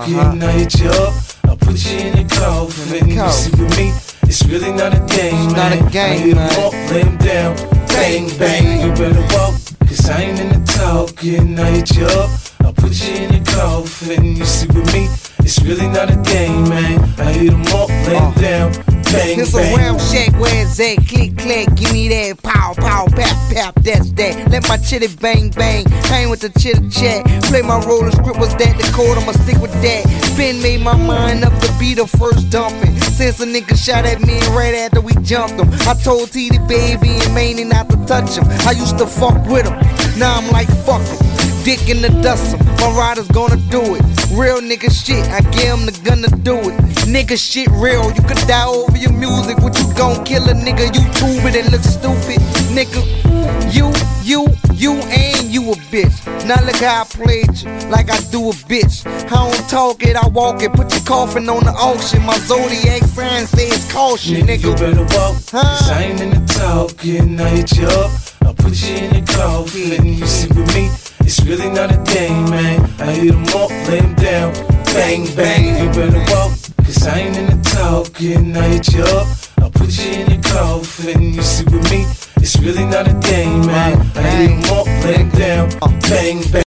now hit you up, I'll put you in the coffin. You see with me, it's really not a game, it's man. not a game, I hit man. him up, lay him down, bang, bang. You better walk, cause I ain't in the talking. I hit you up, I'll put you in the coffin. You see with me, it's really not a game, man. I hit him up, lay him down, bang, It's bang. a round shack where it's at. Click, clack, give me that. Pow, pow, pap, pap, that's that. Let my chitty bang, bang. Hang with the chitter chat. Play my role, the script was that. The code, I'ma stick with that. Ben made my mind up to be the first dumping. Since a nigga shot at me right after we jumped him. I told T.D. baby and Manny not to touch him. I used to fuck with him. Now I'm like, fuck him. Dick in the dust, my rider's gonna do it. Real nigga shit, I give him the gun to do it. Nigga shit real, you could die over your music. What you gon' kill a nigga? YouTube it and look stupid. Nigga, you and you a bitch. Now look how I played you, like I do a bitch. I don't talk it, I walk it. Put your coffin on the auction. My zodiac sign says caution, nigga. You better walk, cause I ain't in the talking. I hit you up, I'll put you in the coffin. You see with me, it's really not a game, man. I hit him up, lay him down, bang, bang. You better walk, cause I ain't in the talking. I hit you up, I'll put you in the coffin. You see with me, it's really not a game, man. I hit him up, lay him down, bang, bang.